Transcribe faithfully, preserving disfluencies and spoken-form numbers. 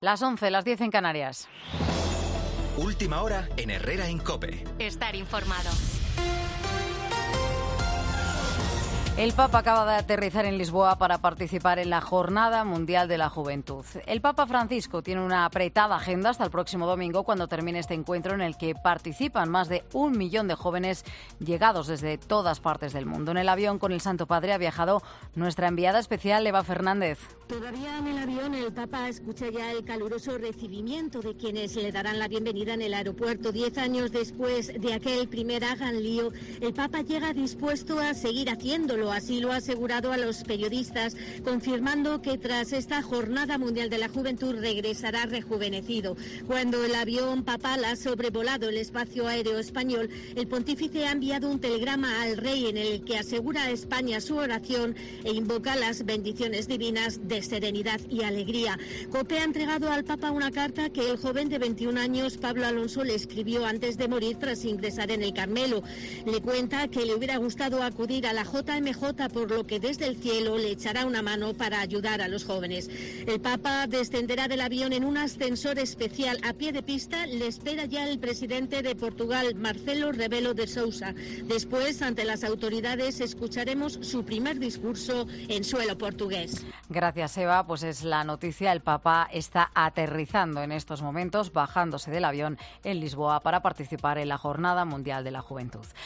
Las once, las diez en Canarias. Última hora en Herrera en COPE. Estar informado. El Papa acaba de aterrizar en Lisboa para participar en la Jornada Mundial de la Juventud. El Papa Francisco tiene una apretada agenda hasta el próximo domingo, cuando termine este encuentro en el que participan más de un millón de jóvenes llegados desde todas partes del mundo. En el avión con el Santo Padre ha viajado nuestra enviada especial, Eva Fernández. Todavía en el avión el Papa escucha ya el caluroso recibimiento de quienes le darán la bienvenida en el aeropuerto. Diez años después de aquel primer hagan lío, el Papa llega dispuesto a seguir haciéndolo. Así lo ha asegurado a los periodistas, confirmando que tras esta Jornada Mundial de la Juventud regresará rejuvenecido. Cuando el avión papal ha sobrevolado el espacio aéreo español, el pontífice ha enviado un telegrama al rey en el que asegura a España su oración e invoca las bendiciones divinas de serenidad y alegría. COPE ha entregado al Papa una carta que el joven de veintiún años, Pablo Alonso, le escribió antes de morir tras ingresar en el Carmelo. Le cuenta que le hubiera gustado acudir a la J M J, por lo que desde el cielo le echará una mano para ayudar a los jóvenes. El Papa descenderá del avión en un ascensor especial. A pie de pista le espera ya el presidente de Portugal, Marcelo Rebelo de Sousa. Después, ante las autoridades, escucharemos su primer discurso en suelo portugués. Gracias, Eva. Pues es la noticia. El Papa está aterrizando en estos momentos, bajándose del avión en Lisboa para participar en la Jornada Mundial de la Juventud.